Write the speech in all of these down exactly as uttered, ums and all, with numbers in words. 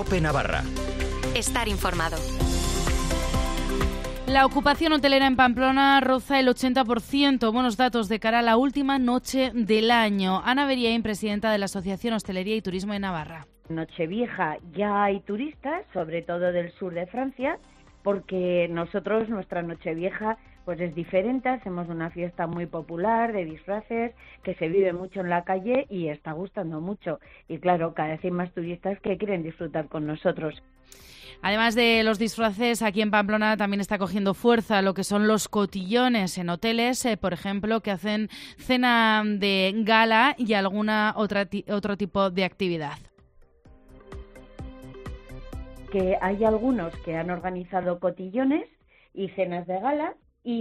COPE Navarra. Estar informado. La ocupación hotelera en Pamplona roza el ochenta por ciento. Buenos datos de cara a la última noche del año. Ana Beriaín, presidenta de la Asociación Hostelería y Turismo de Navarra. Nochevieja ya hay turistas, sobre todo del sur de Francia, porque nosotros, nuestra Nochevieja, pues es diferente. Hacemos una fiesta muy popular de disfraces que se vive mucho en la calle y está gustando mucho. Y claro, cada vez hay más turistas que quieren disfrutar con nosotros. Además de los disfraces, aquí en Pamplona también está cogiendo fuerza lo que son los cotillones en hoteles, eh, por ejemplo, que hacen cena de gala y alguna otra ti- otro tipo de actividad. Que hay algunos que han organizado cotillones y cenas de gala.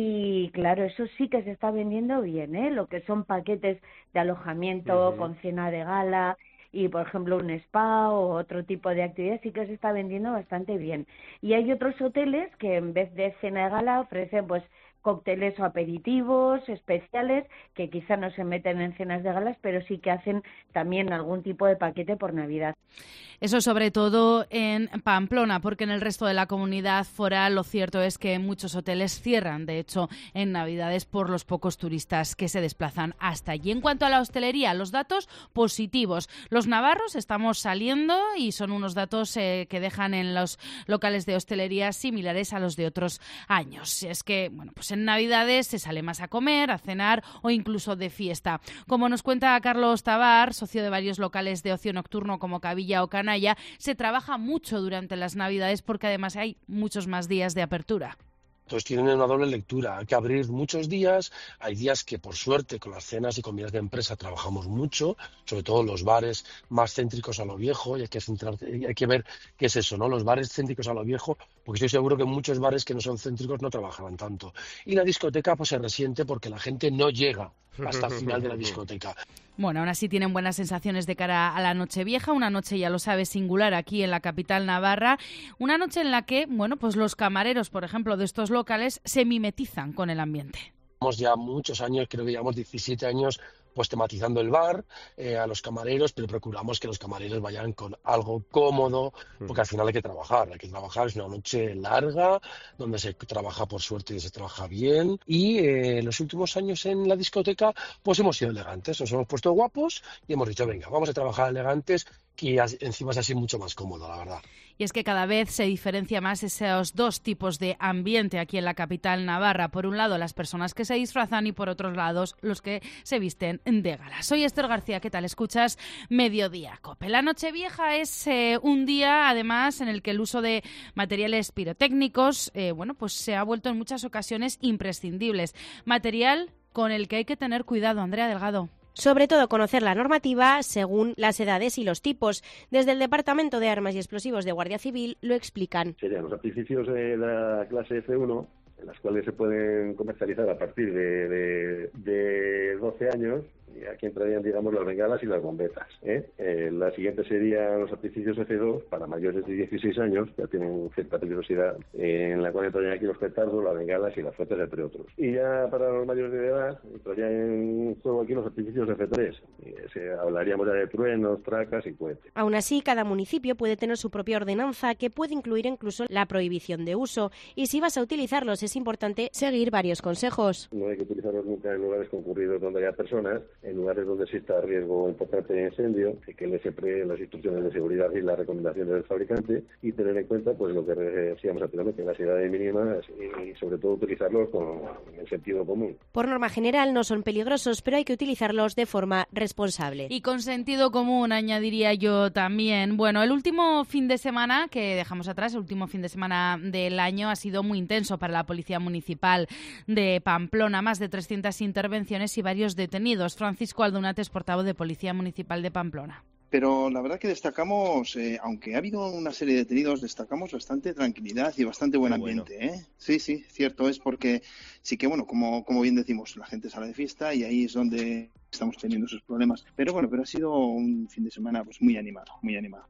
Y claro, eso sí que se está vendiendo bien, ¿eh? Lo que son paquetes de alojamiento uh-huh. con cena de gala y, por ejemplo, un spa o otro tipo de actividad sí que se está vendiendo bastante bien. Y hay otros hoteles que en vez de cena de gala ofrecen pues cócteles o aperitivos especiales que quizá no se meten en cenas de galas, pero sí que hacen también algún tipo de paquete por Navidad. Eso sobre todo en Pamplona, porque en el resto de la comunidad foral lo cierto es que muchos hoteles cierran, de hecho, en Navidades por los pocos turistas que se desplazan hasta allí. En cuanto a la hostelería, los datos positivos. Los navarros estamos saliendo y son unos datos eh, que dejan en los locales de hostelería similares a los de otros años. Es que, bueno, pues en Navidades se sale más a comer, a cenar o incluso de fiesta. Como nos cuenta Carlos Tabar, socio de varios locales de ocio nocturno como Cavilla o Canalla, se trabaja mucho durante las Navidades porque además hay muchos más días de apertura. Entonces tienen una doble lectura, hay que abrir muchos días, hay días que por suerte con las cenas y comidas de empresa trabajamos mucho, sobre todo los bares más céntricos a lo viejo, y hay que, centrar, hay que ver qué es eso, ¿no? Los bares céntricos a lo viejo, porque estoy seguro que muchos bares que no son céntricos no trabajarán tanto. Y la discoteca pues se resiente porque la gente no llega hasta el final de la discoteca. Bueno, aún así tienen buenas sensaciones de cara a la Nochevieja, una noche, ya lo sabes, singular aquí en la capital navarra, una noche en la que, bueno, pues los camareros, por ejemplo, de estos locales se mimetizan con el ambiente. Llevamos ya muchos años, creo que llevamos diecisiete años, pues tematizando el bar, eh, a los camareros, pero procuramos que los camareros vayan con algo cómodo, porque al final hay que trabajar, hay que trabajar, es una noche larga, donde se trabaja por suerte y se trabaja bien, y eh, en los últimos años en la discoteca, pues hemos sido elegantes, nos hemos puesto guapos y hemos dicho, venga, vamos a trabajar elegantes, que encima es así mucho más cómodo, la verdad. Y es que cada vez se diferencia más esos dos tipos de ambiente aquí en la capital navarra. Por un lado, las personas que se disfrazan y por otros lados, los que se visten de gala. Soy Esther García, ¿qué tal? Escuchas Mediodía Cope. La Nochevieja es eh, un día, además, en el que el uso de materiales pirotécnicos, eh, bueno, pues se ha vuelto en muchas ocasiones imprescindibles. Material con el que hay que tener cuidado, Andrea Delgado. Sobre todo conocer la normativa según las edades y los tipos. Desde el Departamento de Armas y Explosivos de Guardia Civil lo explican. Serían los artificios de la clase F uno, en las cuales se pueden comercializar a partir de, de, de doce años, y aquí entrarían, digamos, las bengalas y las bombetas, ¿eh? Eh, la siguiente serían los artificios F dos para mayores de dieciséis años, ya tienen cierta peligrosidad, eh, en la cual entrarían aquí los petardos, las bengalas y las fuetes, entre otros. Y ya para los mayores de edad entrarían en juego aquí los artificios F tres, eh, se, hablaríamos ya de truenos, tracas y cohetes. Aún así, cada municipio puede tener su propia ordenanza que puede incluir incluso la prohibición de uso, y si vas a utilizarlos es importante seguir varios consejos. No hay que utilizarlos nunca en lugares concurridos donde haya personas, en lugares donde exista riesgo importante de incendio, hay que leer siempre las instrucciones de seguridad y las recomendaciones del fabricante y tener en cuenta pues lo que decíamos anteriormente, las edades mínimas y sobre todo utilizarlos con el sentido común. Por norma general no son peligrosos, pero hay que utilizarlos de forma responsable. Y con sentido común, añadiría yo también. Bueno, el último fin de semana que dejamos atrás, el último fin de semana del año ha sido muy intenso para la Policía Municipal de Pamplona, más de trescientas intervenciones y varios detenidos. Francisco Aldunates, portavoz de Policía Municipal de Pamplona. Pero la verdad que destacamos, eh, aunque ha habido una serie de detenidos, destacamos bastante tranquilidad y bastante buen ambiente, bueno. ¿eh? Sí, sí, cierto es, porque sí que, bueno, como, como bien decimos, la gente sale de fiesta y ahí es donde estamos teniendo esos problemas. Pero bueno, pero ha sido un fin de semana pues muy animado, muy animado.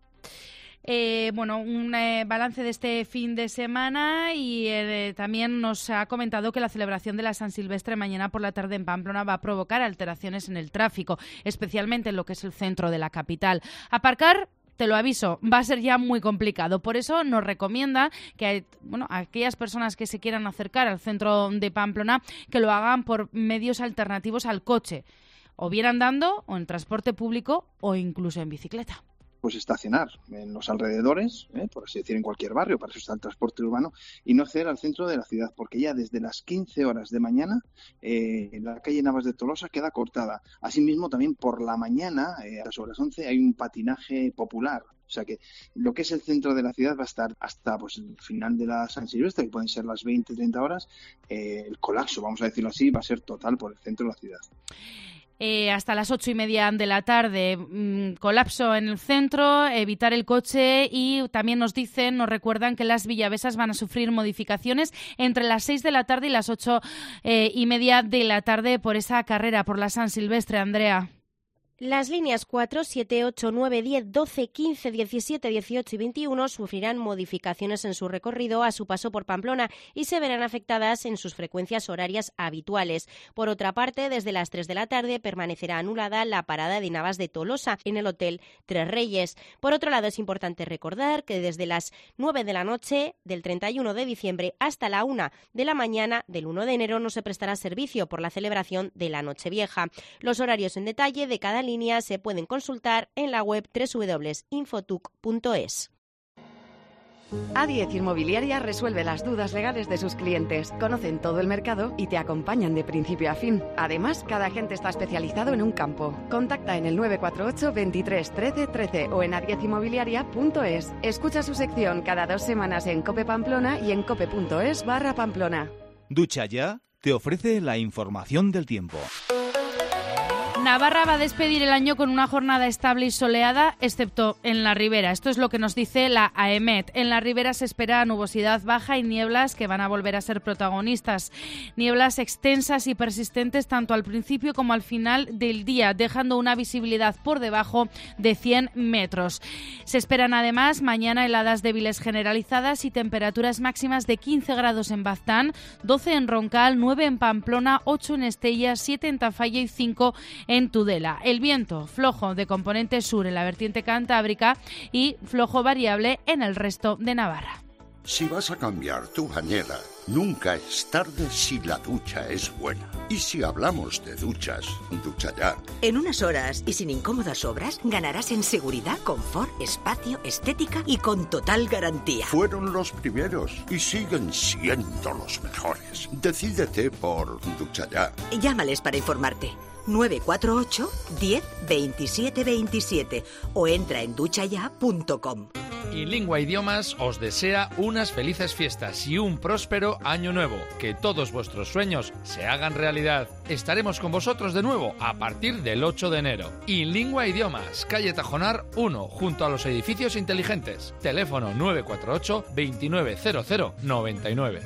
Eh, bueno, un eh, balance de este fin de semana y eh, también nos ha comentado que la celebración de la San Silvestre mañana por la tarde en Pamplona va a provocar alteraciones en el tráfico, especialmente en lo que es el centro de la capital. Aparcar te lo aviso, va a ser ya muy complicado. Por eso nos recomienda que, bueno, a aquellas personas que se quieran acercar al centro de Pamplona, que lo hagan por medios alternativos al coche, o bien andando, o en transporte público, o incluso en bicicleta. Pues estacionar en los alrededores, ¿eh? por así decir, en cualquier barrio, para eso está el transporte urbano, y no acceder al centro de la ciudad, porque ya desde las quince horas de mañana eh, la calle Navas de Tolosa queda cortada. Asimismo, también por la mañana, eh, a las horas once, hay un patinaje popular. O sea que lo que es el centro de la ciudad va a estar hasta pues el final de la San Silvestre, que pueden ser las veinte, treinta horas. Eh, el colapso, vamos a decirlo así, va a ser total por el centro de la ciudad. Eh, hasta las ocho y media de la tarde, mmm, colapso en el centro, evitar el coche, y también nos dicen, nos recuerdan que las villavesas van a sufrir modificaciones entre las seis de la tarde y las ocho eh, y media de la tarde por esa carrera, por la San Silvestre. Andrea. Las líneas cuatro, siete, ocho, nueve, diez, doce, quince, diecisiete, dieciocho y veintiuno sufrirán modificaciones en su recorrido a su paso por Pamplona y se verán afectadas en sus frecuencias horarias habituales. Por otra parte, desde las tres de la tarde permanecerá anulada la parada de Navas de Tolosa en el Hotel Tres Reyes. Por otro lado, es importante recordar que desde las nueve de la noche del treinta y uno de diciembre hasta la una de la mañana del uno de enero no se prestará servicio por la celebración de la Nochevieja. Los horarios en detalle de cada línea se pueden consultar en la web doble u doble u doble u punto infotuc punto es. A diez Inmobiliaria resuelve las dudas legales de sus clientes. Conocen todo el mercado y te acompañan de principio a fin. Además, cada agente está especializado en un campo. Contacta en el nueve cuatro ocho, veintitrés, trece, trece o en a diez inmobiliaria punto es. Escucha su sección cada dos semanas en Cope Pamplona y en cope punto es barra Pamplona. Ducha Ya te ofrece la información del tiempo. Navarra va a despedir el año con una jornada estable y soleada, excepto en la ribera. Esto es lo que nos dice la AEMET. En la ribera se espera nubosidad baja y nieblas que van a volver a ser protagonistas. Nieblas extensas y persistentes tanto al principio como al final del día, dejando una visibilidad por debajo de cien metros. Se esperan además mañana heladas débiles generalizadas y temperaturas máximas de quince grados en Baztán, doce en Roncal, nueve en Pamplona, ocho en Estella, siete en Tafalla y cinco en Tudela. El viento flojo de componente sur en la vertiente cantábrica y flojo variable en el resto de Navarra. Si vas a cambiar tu bañera, nunca es tarde si la ducha es buena. Y si hablamos de duchas, Ducha Ya. En unas horas y sin incómodas obras, ganarás en seguridad, confort, espacio, estética y con total garantía. Fueron los primeros y siguen siendo los mejores. Decídete por Ducha Ya. Llámales para informarte. nueve cuatro ocho, diez, veintisiete, veintisiete o entra en ducha ya punto com. Inlingua Idiomas os desea unas felices fiestas y un próspero año nuevo. Que todos vuestros sueños se hagan realidad. Estaremos con vosotros de nuevo a partir del ocho de enero. Inlingua Idiomas, calle Tajonar uno, junto a los edificios inteligentes. Teléfono nueve cuatro ocho, veintinueve cero cero noventa y nueve.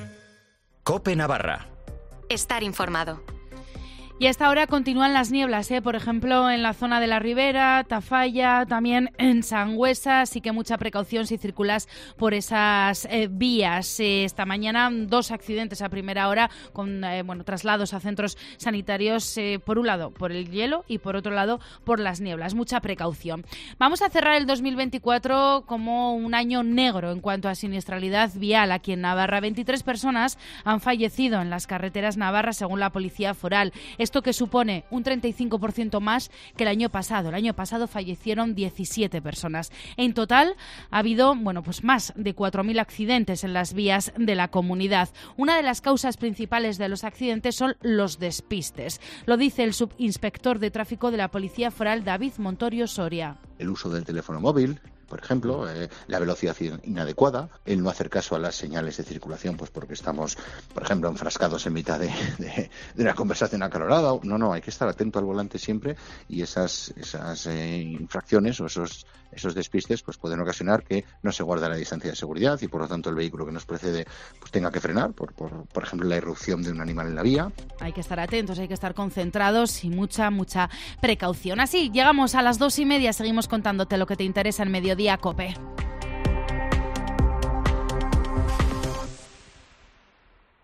Cope Navarra. Estar informado. Y a esta hora continúan las nieblas, ¿eh? Por ejemplo, en la zona de la Ribera, Tafalla, también en Sangüesa, así que mucha precaución si circulas por esas eh, vías. Eh, esta mañana dos accidentes a primera hora con eh, bueno, traslados a centros sanitarios, eh, por un lado por el hielo y por otro lado por las nieblas. Mucha precaución. Vamos a cerrar el dos mil veinticuatro como un año negro en cuanto a siniestralidad vial aquí en Navarra. veintitrés personas han fallecido en las carreteras navarras según la Policía Foral. Esto que supone un treinta y cinco por ciento más que el año pasado. El año pasado fallecieron diecisiete personas. En total ha habido, bueno, pues más de cuatro mil accidentes en las vías de la comunidad. Una de las causas principales de los accidentes son los despistes. Lo dice el subinspector de tráfico de la Policía Foral, David Montorio Soria. El uso del teléfono móvil, por ejemplo, eh, la velocidad inadecuada, el no hacer caso a las señales de circulación, pues porque estamos, por ejemplo, enfrascados en mitad de, de, de una conversación acalorada. No, no, hay que estar atento al volante siempre y esas, esas eh, infracciones o esos, esos despistes pues pueden ocasionar que no se guarde la distancia de seguridad y por lo tanto el vehículo que nos precede pues tenga que frenar por, por, por ejemplo, la irrupción de un animal en la vía. Hay que estar atentos, hay que estar concentrados y mucha, mucha precaución. Así, llegamos a las dos y media, seguimos contándote lo que te interesa en Mediodía Cope.